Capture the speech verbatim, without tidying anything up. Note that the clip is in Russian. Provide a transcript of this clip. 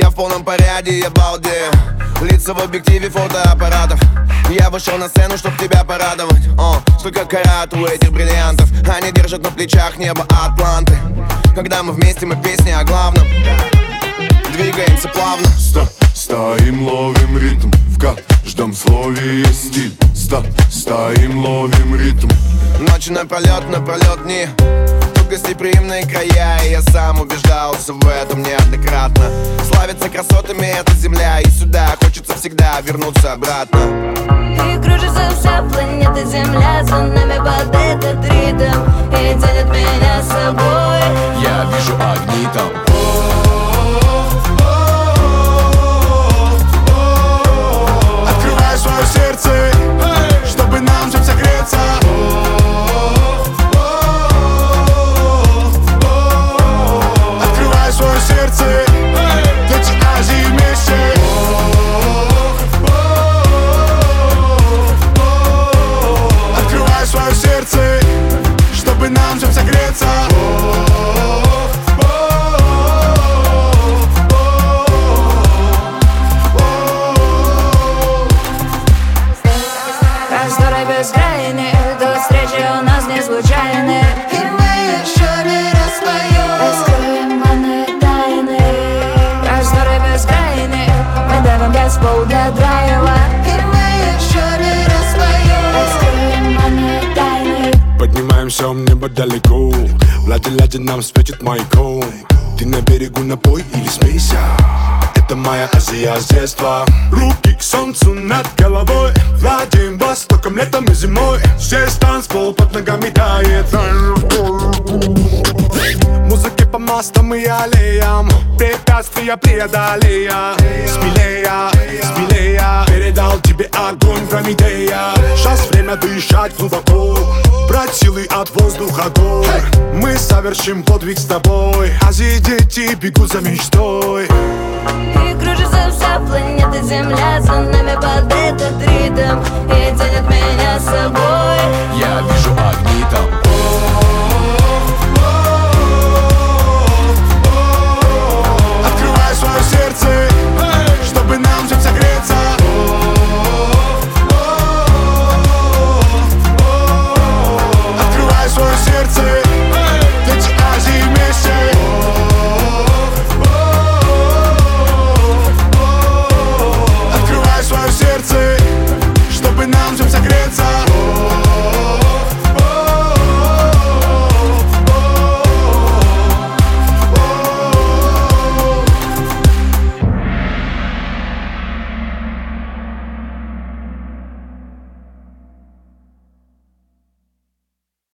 в полном порядке, я балдею. Лица в объективе фотоаппаратов. Я вышел на сцену, чтоб тебя порадовать. О, столько карат у этих бриллиантов. Они держат на плечах небо Атланты. Когда мы вместе, мы песни о главном. Двигаемся плавно. Ста, стоим, ловим ритм. В каждом слове есть стиль. Ста, стоим, ловим ритм. Ночи напролет, напролет дни. Тут гостеприимные края, и я сам убеждался в этом неоднократно. Славится красотами эта земля, и сюда хочется всегда вернуться обратно. И кружится вся планета Земля за нами под этот ритм, и тянет меня с собой. Я вижу огни там. Открывай свое сердце, чтобы нам всем согреться. Открывай свое сердце, дети Азии вместе. Открывай свое сердце, чтобы нам всем согреться. Просторы бескрайние, до встречи у нас не случайны, и мы еще не распоем, раскроем манные тайны. Просторы бескрайние, мы давим газ в пол для драйва, и мы еще не распоем, раскроем манные тайны. Поднимаемся в небо далеко, ладе ладе нам светит маяком. Ты на берегу, напой или смейся. Это моя Азия с детства. Руки к солнцу над головой, владеем востоком, летом и зимой. Здесь танцпол под ногами тает. Музыки по мостам и аллеям, препятствия преодолея. Смелее, смелее, передал тебе огонь Прометея. Сейчас время дышать глубоко, брать силы от воздуха гор. Мы совершим подвиг с тобой, Азии дети бегут за мечтой. И кружится вся планета Земля за нами под этот ритм, и тянет меня